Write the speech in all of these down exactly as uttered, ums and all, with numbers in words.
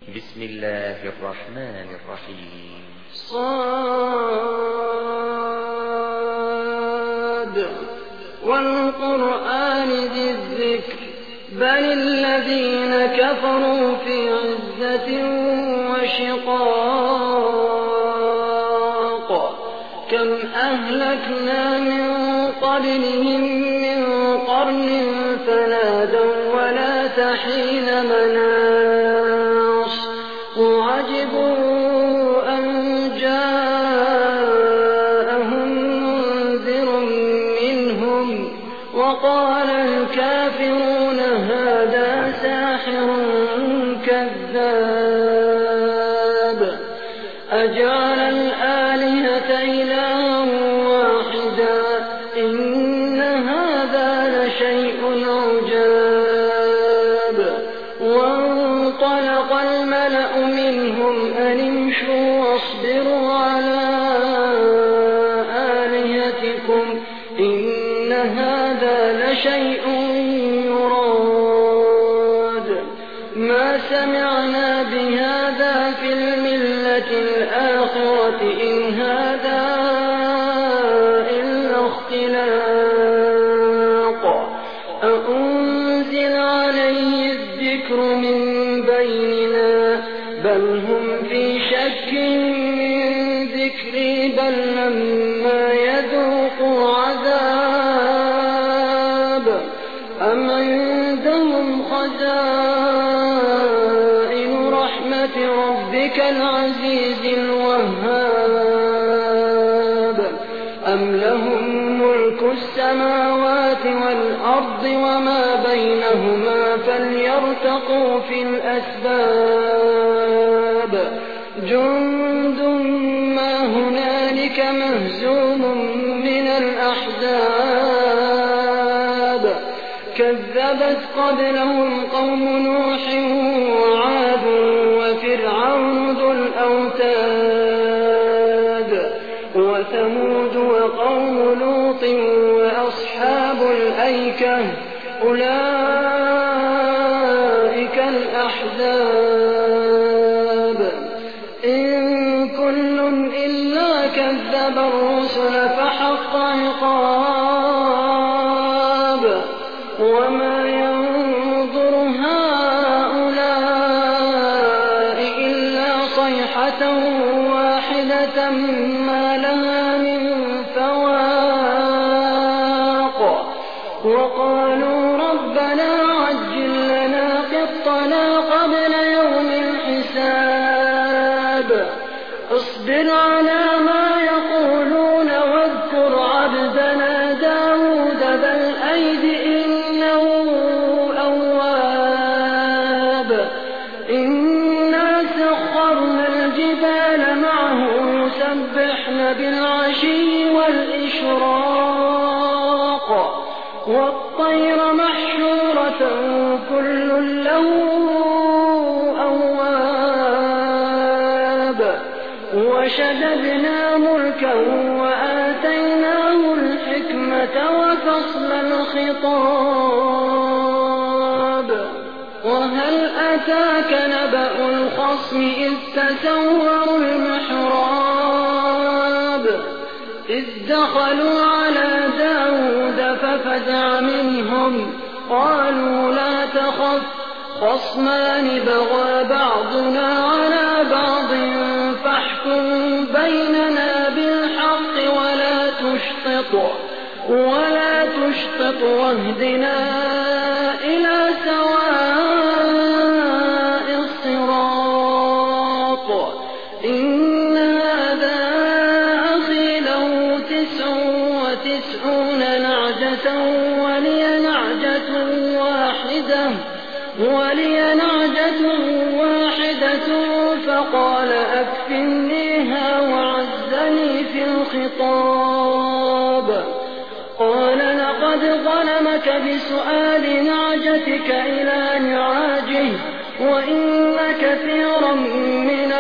بسم الله الرحمن الرحيم. صاد والقرآن ذي الذكر بل الذين كفروا في عزة وشقاق كم أهلكنا من قبلهم من قرن فنادوا ولا تحين مناص وعجبوا أن جاءهم منذر منهم وقال الكافرون هذا ساحر كذاب أجعل الآلهة إلها واحدا إن هذا لشيء عجاب وانطلق الملأ منهم أن امشوا واصبروا على آلهتكم إن هذا لشيء يراد ما سمعنا بهذا في الملة الآخرة إن هذا إلا اختلاق أأنزل عليه الذكر من بيننا بل هم في شك من ذكري بل لما يذوقوا عذاب أم عندهم خزائن رحمة ربك العزيز الوهاب أم لهم ملك السماوات والأرض وما بينهما فليرتقوا في الأسباب جند ما هنالك مهزوم من الأحزاب كذبت قبلهم قوم نوح وعاد وفرعون ذو الأوتاد وثمود وقوم لوط وأصحاب الأيكة أولئك الأحزاب إن كل إلا كذب الرسل فحق عقاب وما ينظر هؤلاء إلا صيحة واحدة ما لها من فواق وقالوا ربنا عجل لنا قطنا قبل يوم الحساب اصبر على ما يقولون واذكر عبدنا داود ذا الأيد إنه أواب إنا سخرنا الجبال معه يسبحن بالعشي والإشراق والطير محشورة كل له أواب وشددنا ملكا وآتيناه الحكمة وفصل الخطاب وهل أتاك نبأ الخصم إذ تسوروا المحراب إذ دخلوا على داود ففزع منهم قالوا لا تخف خصمان بغى بعضنا على بعض فاحكم بيننا بالحق ولا تشطط ولا تشطط واهدنا إلى سواء الصراط إن هذا أخي له تسع وتسعون نعجة ولي نعجة واحدة ولي نعجة واحدة فقال أكفلنيها وعزني في الخطاب قال لقد ظلمك بسؤال نعجتك إلى نعاجه وإن كثيرا من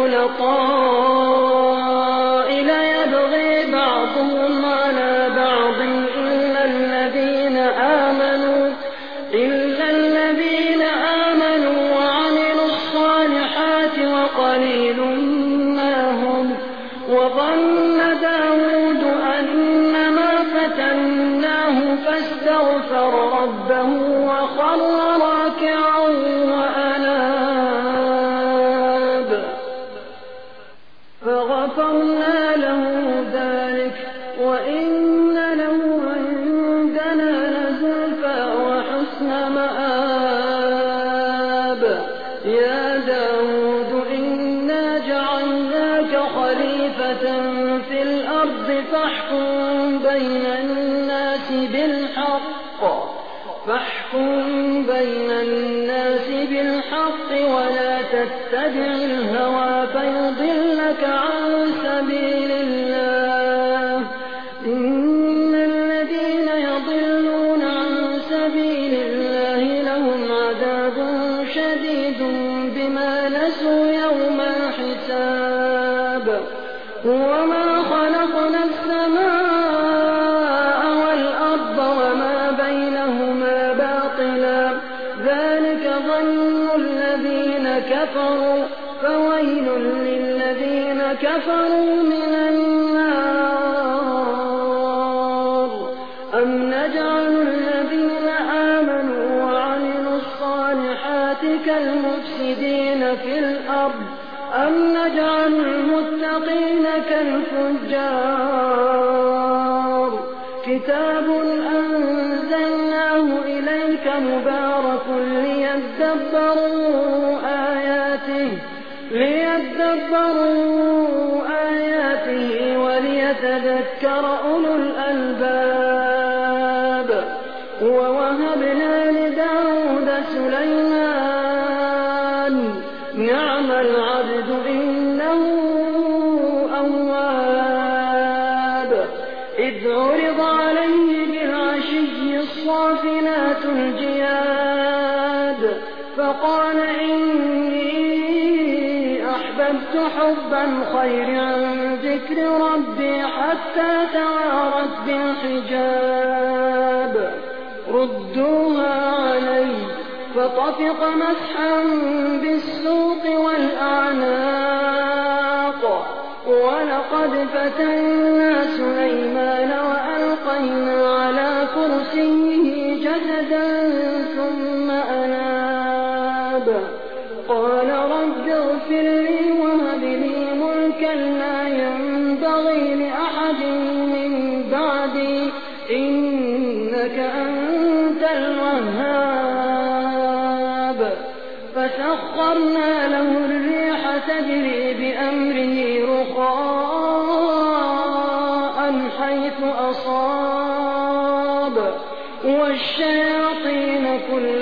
الخلطاء ليبغي بعضهم على بعض إلا الذين آمنوا إلا الذين آمنوا وعملوا الصالحات وقليل ما هم. وظن داود أنما فتناه فاستغفر ربه وخر راكعا وأناب فغفرنا له ذلك وإن له عندنا لزلفى وحسن مآب. يا داود إنا جعلناك خليفة في الأرض فاحكم بين الناس بالحق فاحكم بين الناس بالحق ولا تتبع الهوى فيضلك عن سبيل الله. إن الذين يضلون عن سبيل الله لهم عذاب شديد بما نسوا يوم الحساب. وما خلقنا السماء والأرض وما بينهما باطلا ذلك ظن الذين كفروا فويل للذين كفروا من النار. أم نجعل الذين آمنوا وعملوا الصالحات كالمفسدين في الأرض أم نجعل المتقين كالفجار. كتاب أنزلناه إليك مبارك ليدبروا آياته ليدبروا آياته وليتذكر أولو الألباب. ووهبنا لداود سليمان نعم العبد إنه أواب. إذ عرض عليه بالعشي الصافنات الجياد فقال إني أحببت حب الخير عن ذكر ربي حتى توارت بالحجاب. ردوها علي فطفق مسحا بالسوق والأعناق. ولقد فتنا سليمان وألقينا على كرسيه جسدا ثم أناب. قال رب اغفر لي وهب لي ملكا لا ينبغي لأحد من بعدي إنك أنت الوهاب. فسخرنا له الريح تجري بأمره رخاء حيث أصاب والشياطين كل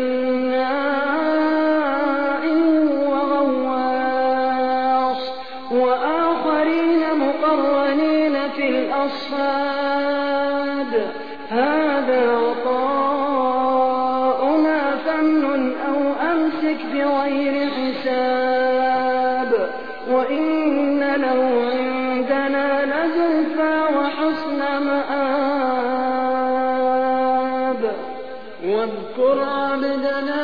بناء وغواص وآخرين مقرنين في الأصفاد. هذا عطاؤنا فامنن أو أمسك بغير حساب. وإن له عندنا لزلفى وحسن مآب. واذكر عبدنا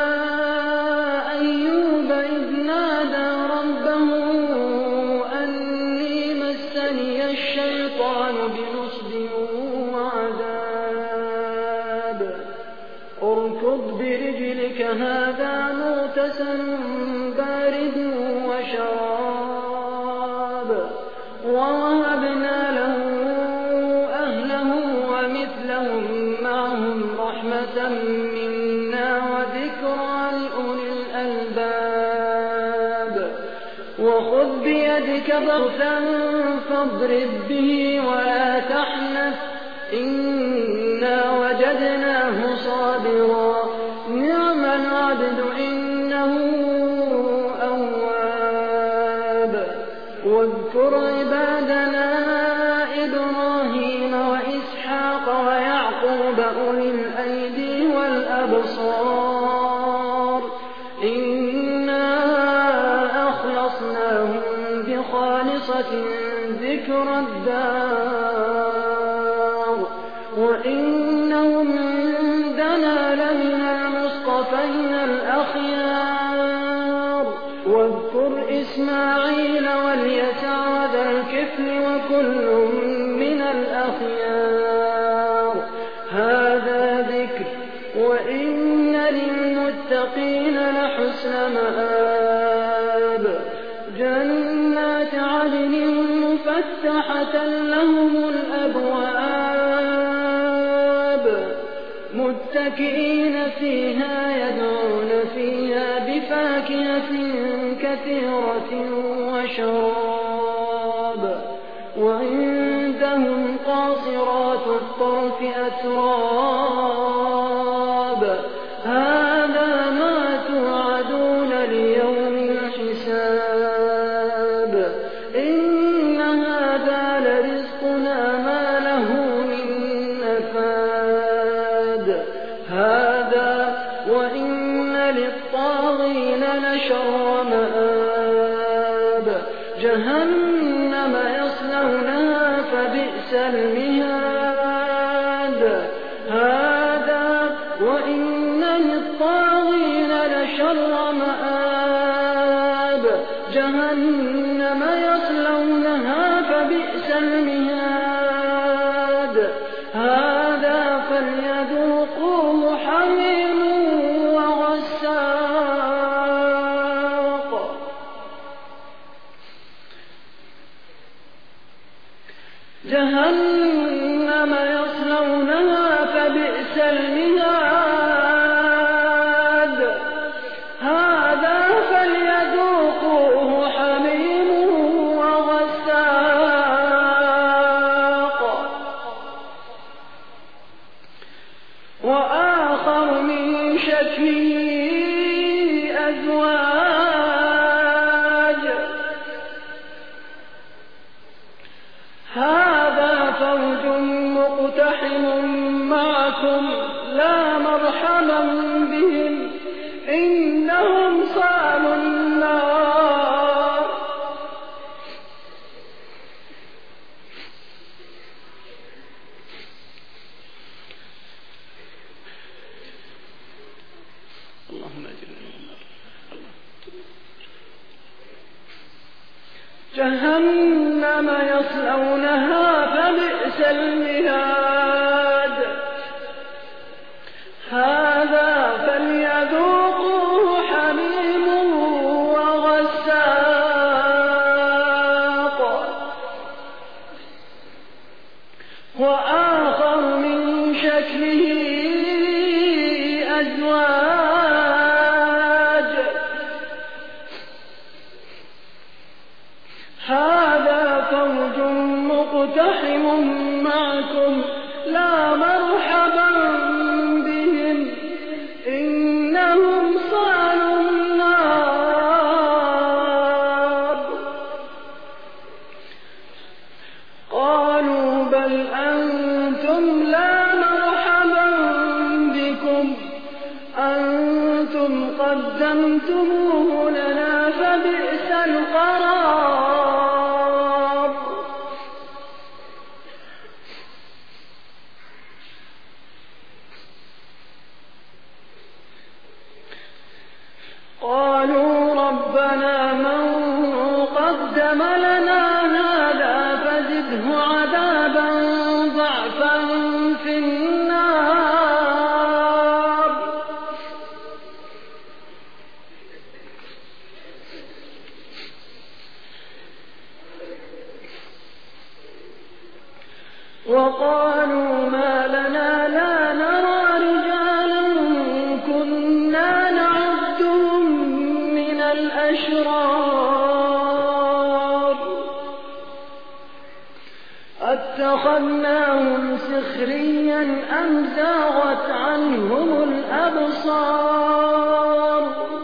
أيوب إذ نادى ربه أني مسني الشيطان بنصب وعذاب. اركض برجلك هذا مغتسل بارد وشراب. ووهبنا له أهله ومثلهم معهم رحمة منا وذكرى لأولي الألباب. وخذ بيدك ضغثا فاضرب به ولا تحنث إنا وجدناه صابرا نعم العبد إنه أواب. واذكر عبادنا إبراهيم وإسحاق ويعقوب أولي الأيدي والأبصار إنا أخلصناهم بخالصة ذكر الدار وإنهم عندنا لمن المصطفين الأخيار. واذكر إسماعيل واليسع وذا الكفل وكل من الأخيار هذا ذكر وإن للمتقين لحسن مآب جنات عدن مفتحة لهم الأبواب متكئين فيها يدعون فيها بفاكهة كثيرة وشراب وعندهم قاصرات الطرف أتراب هذا ما توعدون ليوم الحساب إن هذا لرزقنا ما له من نفاد هذا وإن للطاغين لشر مآب جهنم يصلونها فبئس المهاد هذا وإن للطاغين لشر مآب جهنم يصلونها فبئس المهاد هذا فليذوقوه حميم وغساق جهنم يصلونها فبئس المهاد هذا فليذوقوه حميم وغساق وآخر من شكله أزواج هذا فوج مقتحم معكم لا مرحبا بهم إنهم صالوا النار اللهم أجرنا من النار جهنم يصلونها فبئس المهاد هذا فليذوقوه حميم وغساق وآخر من شكله أزواج هذا فوج مقتحم معكم لا مرحبا بهم إنهم صالوا النار قالوا بل أنتم لا مرحبا بكم أنتم قدمتموه لنا فبئس القرار قالوا ربنا من قدم لنا هذا فزده عذابا ضعفا في النار وقالوا ما لنا لا نرى رجالا كنا نعدهم من الأشرار أتخذناهم سخريا أم زاغت عنهم الأبصار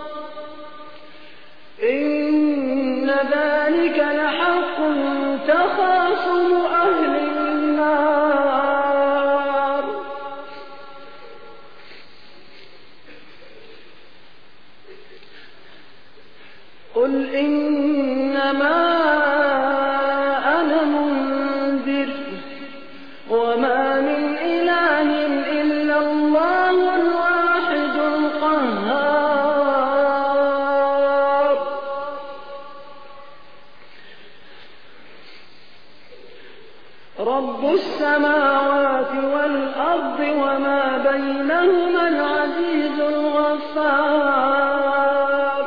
إن ذلك لحق تخاصم أهل النار قل إنما أنا منذر وما من إله إلا الله الواحد القهار رب السماوات والأرض وما بينهما العزيز الغفار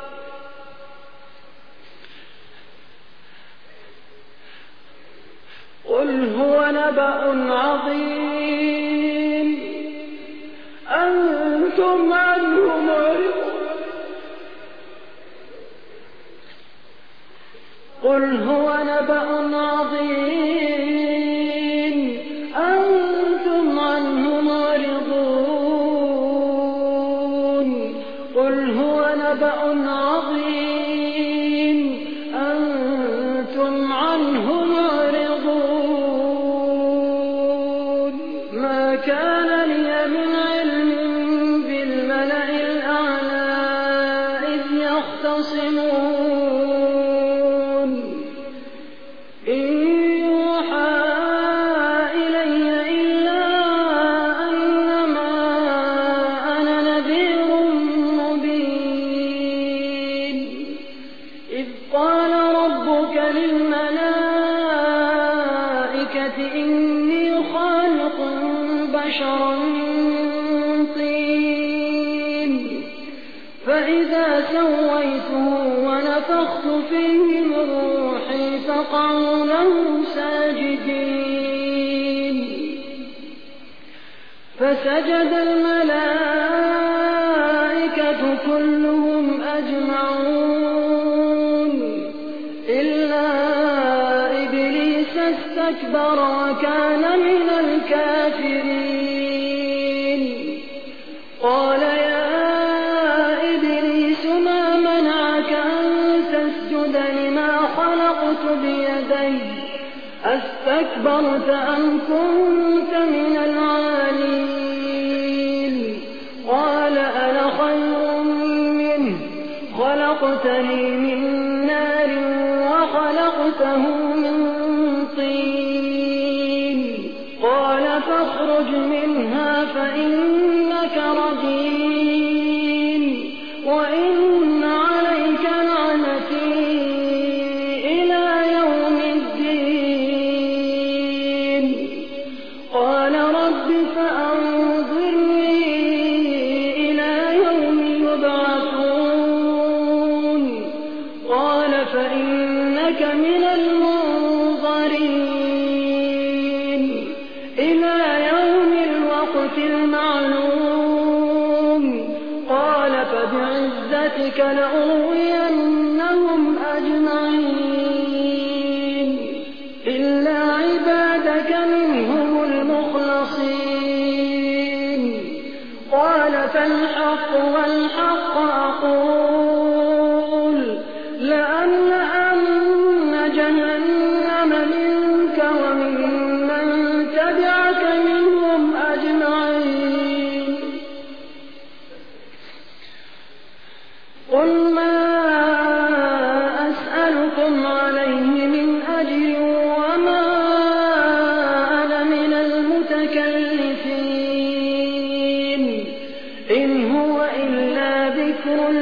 قل هو نبأ عظيم أنتم عنه معرضون قل هو نبأ عظيم أنتم عنه معرضون قل هو نبأ عظيم أنتم عنه معرضون ما كان لي من علم بالملأ الأعلى إذ يختصمون إن يوحى إلي إلا أنما أنا نذير مبين إذ قال ربك للملائكة إني خالق بشرا من طين فإذا سويته ونفخت فيه من روحي فقعوا له ساجدين فسجد الملائكة كلهم أجمعون إلا إبليس استكبر وكان من الكافرين قال يا إبليس ما منعك أن تسجد لما خلقت بيدي أستكبرت أم كنت من العالين قال أنا خير منه خلقتني من نار وخلقته من طين قال فاخرج منها فإنك رجيم وإن عليك لعنتي إلى يوم الدين قال رب فأنظرني إلى يوم يبعثون قال فإنك من المنظرين إلى يوم الوقت المعلوم قال فبعزتك لأغوينهم أجمعين إلا عبادك منهم المخلصين قال فالحق والحق أقول لأملأن جهنم منك وممن تبعك منهم أجمعين قل ما أسألكم عليه من أجر وما أنا من المتكلفين إن هو إلا ذكر